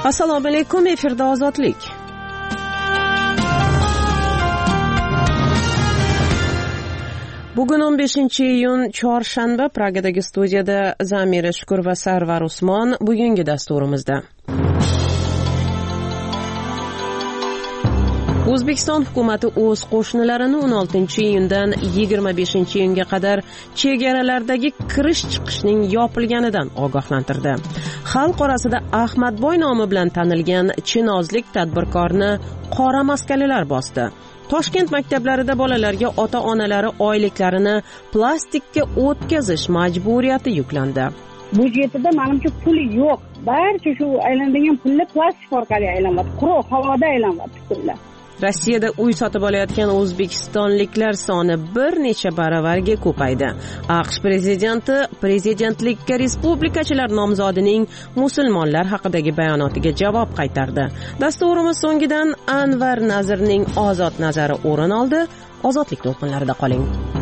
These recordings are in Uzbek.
Assalomu alaykum, efirda ozodlik. Bugun 15-iyun chorshanba, Pragadagi studiyada Zamira Shukur va Sarvar Usmon. Bugungi dasturimizda O'zbekiston hukumati o'z qo'shnilarini 16-iyundan 25-iyunga qadar chegaralardagi kirish-chiqishning yopilganidan ogohlantirdi. Xalq orasida Ahmadboy nomi bilan tanilgan chinozlik tadbirkorni qora maskalilar bosdi. Toshkent maktablarida bolalarga ota-onalari oyliklarini plastikka o'tkazish majburiyati yuklandi. Budjetida menimcha puli yo'q. Barcha shu aylanadigan pullar plastik orqali aylanyapti. Quruq havoda aylanyapti pullar. Rossiyada uy sotib olayotgan o'zbekistonliklar soni bir necha baravarga ko'paydi. AQSh prezidenti prezidentlikka respublikachilar nomzodining musulmonlar haqidagi bayonotiga javob qaytardi. Dasturimiz so'ngidan Anvar Nazirning ozod nazari o'rin oldi. Ozodlik to'lqinlarida qoling.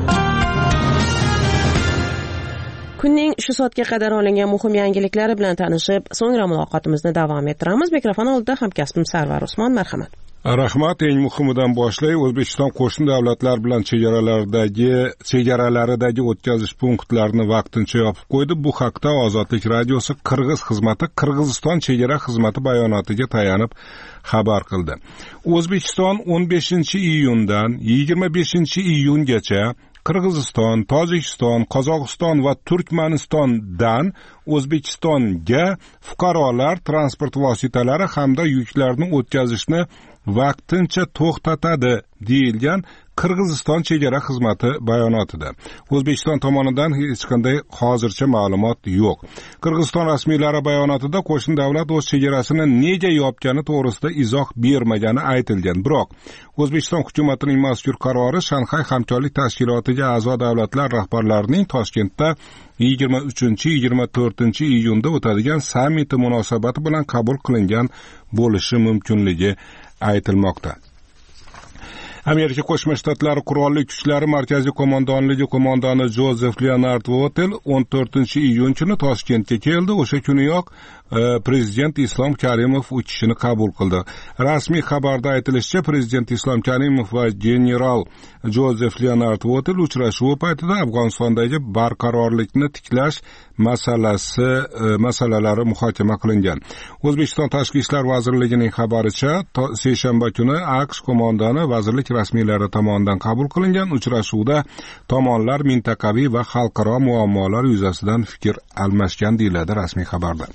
Kunning shu soatga qadar olingan muhim yangiliklari bilan tanishib, so'ngra muloqotimizni davom ettiramiz. Mikrofon oldida hamkasbim Sarvar Usmon, marhamat. Rahmat. Eng muhimidan boshlay. O'zbekiston qo'shni davlatlar bilan chegaralaridagi o'tkazish punktlarini vaqtincha yopib qo'ydi. Bu haqda Ozodlik radiosi Qirg'iz xizmati Qirg'iziston chegara xizmati bayonotiga tayanib xabar qildi. O'zbekiston 15-iyundan 25-iyungacha Qirg'iziston, Tojikiston, Qozog'iston va Turkmanistondan O'zbekistonga fuqarolar, transport vositalari hamda yuklarni o'tkazishni vaqtincha to'xtatadi deyilgan Qirg'iziston chegara xizmati bayonotida. O'zbekiston tomonidan hech qanday hozircha ma'lumot yo'q. Qirg'iziston rasmiylari bayonotida qo'shni davlat o'z chegarasini nega yopgani to'g'risida izoh bermagani aytilgan. Biroq O'zbekiston hukumatining mazkur qarori Shanxay hamkorlik tashkilotiga a'zo davlatlar rahbarlarining Toshkentda 23-24-iyunda o'tadigan sammiti munosabati bilan qabul qilingan bo'lishi mumkinligi aytilmoqda. Amerika Qo'shma Shtatlari Qurolli Kuchlari Markaziy qo'mondonligi qo'mondoni Jozef Leonard Votel 14-iyun kuni Toshkentga keldi. O'sha kuniyoq Prezident Islom Karimov u kishini qabul qildi. Rasmiy xabarda aytilishicha, Prezident Islom Karimov va general Jozef Leonard Votel uchrashuvi paytida Afg'onistondagi barqarorlikni tiklash masalalari muhokama qilingan. O'zbekiston Tashqi ishlar vazirligining xabaricha, seshanba kuni AQSh qo'mondoni vazirlik rasmiylari tomonidan qabul qilingan uchrashuvda tomonlar mintaqaviy va xalqaro muammolar yuzasidan fikr almashgan deyiladi rasmiy xabarda.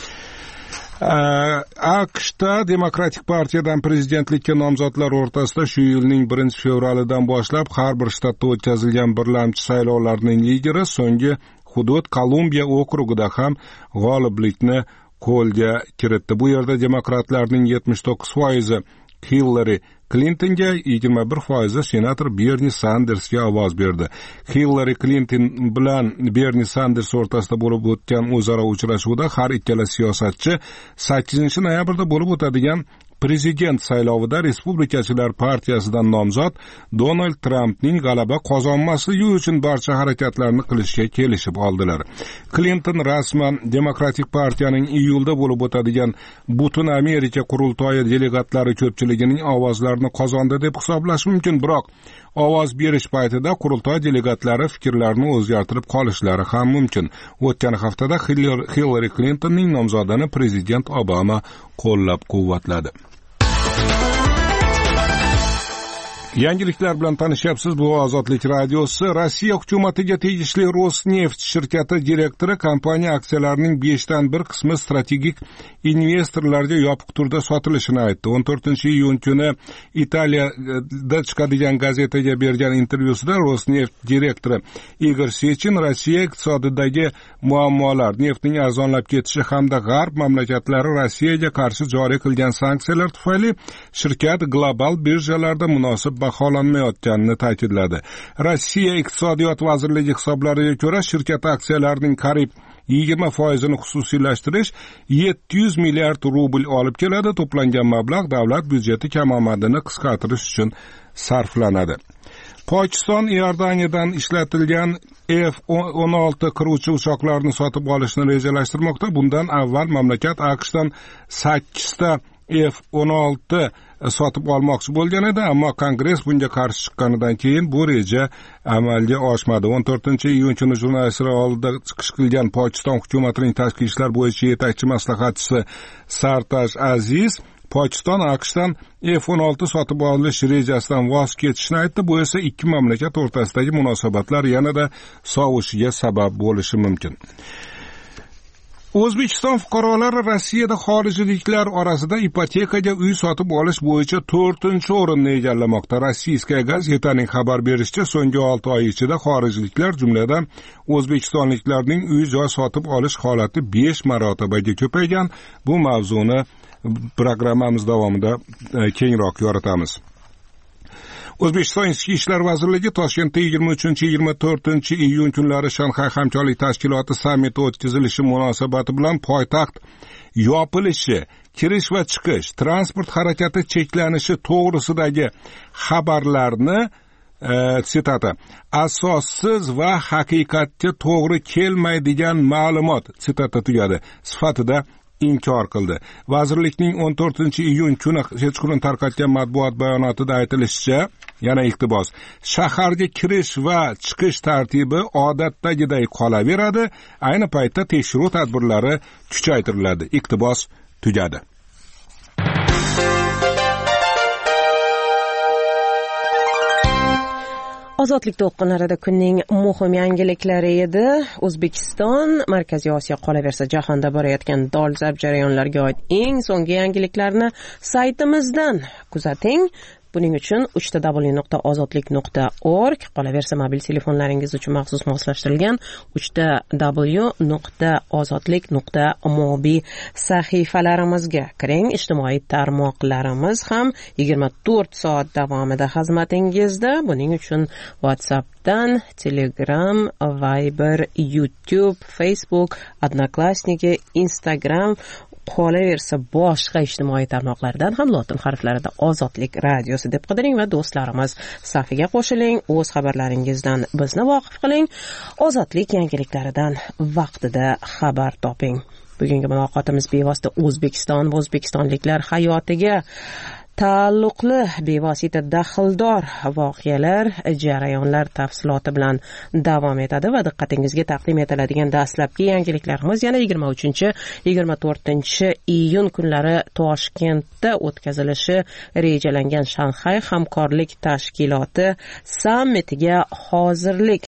AQShda Demokratik partiyadan prezidentlikka nomzodlar o'rtasida shu yilning 1-fevralidan boshlab har bir shtatda o'tkazilgan birlamchi saylovlarning lideri so'nggi hudud Kolumbiya okrugida ham g'oliblikni qo'lga kiritdi. Bu yerda demokratlarning 79% Hillary Clintonga, 21% senator Bernie Sandersga ovoz berdi. Hillary Clinton bilan Bernie Sanders o'rtasida bo'lib o'tgan o'zaro uchrashuvda har ikkala siyosatchi 8-noyabrda bo'lib o'tadigan prezident saylovida Respublikachilar partiyasidan nomzod Donald Trampning g'alaba qozonmasligi uchun barcha harakatlarni qilishga kelishib oldilar. Clinton rasman Demokratik partiyaning iyulda bo'lib o'tadigan Butun Amerika qurultoyi delegatlari ko'pchiligining ovozlarini qozondi deb hisoblash mumkin, biroq ovoz berish paytida qurultoy delegatlari fikrlarini o'zgartirib qolishlari ham mumkin. O'tgan haftada Hillary Clintonning nomzodini prezident Obama qo'llab-quvvatladi. Yangiliklar bilan tanishyapsiz. Bu Ozodlik radiosi. Rossiya hukumatiga tegishli Rosneft shirkati direktori kompaniya aksiyalarining 1/5 qismi strategik investorlarga yopiq turda sotilishini aytdi. 14-iyun kuni Italiyada chiqadigan gazetaga bergan intervyusida Rosneft direktori Igor Sechin Rossiya iqtisodidagi muammolar, neftning arzonlab ketishi hamda g'arb mamlakatlari Rossiyaga qarshi joriy qilgan sanksiyalar tufayli shirkat global birjalarda munosib baholanmayotganini ta'kidladi. Rossiya iqtisodiyot vazirligi hisoblariga ko'ra, shirkat aksiyalarining qariyb 20% xususiylashtirish 700 milliard rubl olib keladi. To'plangan mablag' davlat byudjeti kamomadini qisqartirish uchun sarflanadi. Pokiston Iordaniyadan ishlatilgan F-16 qiruvchi uchoqlarni sotib olishni rejalashtirmoqda. Bundan avval mamlakat AQShdan 8 ta F-16 sotib olmoqchi bo'lgan edi, ammo Kongress bunga qarshi chiqqanidan keyin bu reja amalga oshmadi. 14-iyun kuni jurnalistlar oldida chiqish qilgan Pokiston hukumatining tashqi ishlar bo'yicha yetakchi maslahatchisi Sartaj Aziz Pokiston AQShdan F-16 sotib olish rejasidan voz kechishni aytdi. Bu esa ikki mamlakat o'rtasidagi munosabatlar yanada sovishiga sabab bo'lishi mumkin. O'zbekiston fuqarolari Rossiyada xorijliklar orasida ipotekaga uy sotib olish bo'yicha 4-o'rinni egallamoqda. Rossiyskaya gazetaning xabar berishicha, so'nggi 6 oy ichida xorijliklar, jumladan o'zbekistonliklarning uy joy sotib olish holati 5 marotabaga ko'paygan. Bu mavzuni programmamiz davomida kengroq yoritamiz. O'zbekiston Ichki ishlar vazirligi Toshkentda 23-24 kunlari Shanxay hamkorlik tashkiloti sammiti o'tkazilishi munosabati bilan poytaxt yopilishi, kirish va chiqish, transport harakati cheklanishi to'g'risidagi xabarlarni sitati asossiz va haqiqatga to'g'ri kelmaydigan ma'lumot sitati tugadi sifatida inkor qildi. Vazirlikning 14-iyun kuni kechqurun tarqatgan matbuot bayonotida aytilishicha, yana iqtibos, shaharga kirish va chiqish tartibi odatdagiday qolaveradi. Ayni paytda tekshiruv tadbirlari kuchaytiriladi. Iqtibos tugadi. Ozodlik to'lqinlarida kunning muhim yangiliklari edi. O'zbekiston Markaziy Osiyo qolaversa jahonda borayotgan dolzarb jarayonlarga oid eng so'nggi yangiliklarni saytimizdan kuzating. Buning uchun www.ozodlik.org qolaversa mobil telefonlaringiz uchun maxsus moslashtirilgan www.ozodlik.mobi sahifalarimizga kiring. Ijtimoiy tarmoqlarimiz ham 24 soat davomida xizmatingizda. Buning uchun WhatsAppdan, Telegram, Viber, YouTube, Facebook, Odnoklassniki, Instagram qolaversa boshqa ijtimoiy tarmoqlardan ham lotin harflarida Ozodlik radiosi deb qidiring va do'stlarimiz safiga qo'shiling. O'z xabarlaringizdan bizni voqif qiling. Ozodlik yangiliklaridan vaqtida xabar toping. Bugungi muloqotimiz bevosita O'zbekiston va o'zbekistonliklar hayotiga taalluqli bevosita daxldor voqealar, jarayonlar tafsiloti bilan davom etadi va diqqatingizga taqdim etiladigan dastlabki yangiliklarimiz yana 23-24 kunlari Toshkentda o'tkazilishi rejalangan Shanxay hamkorlik tashkiloti sammitiga hozirlik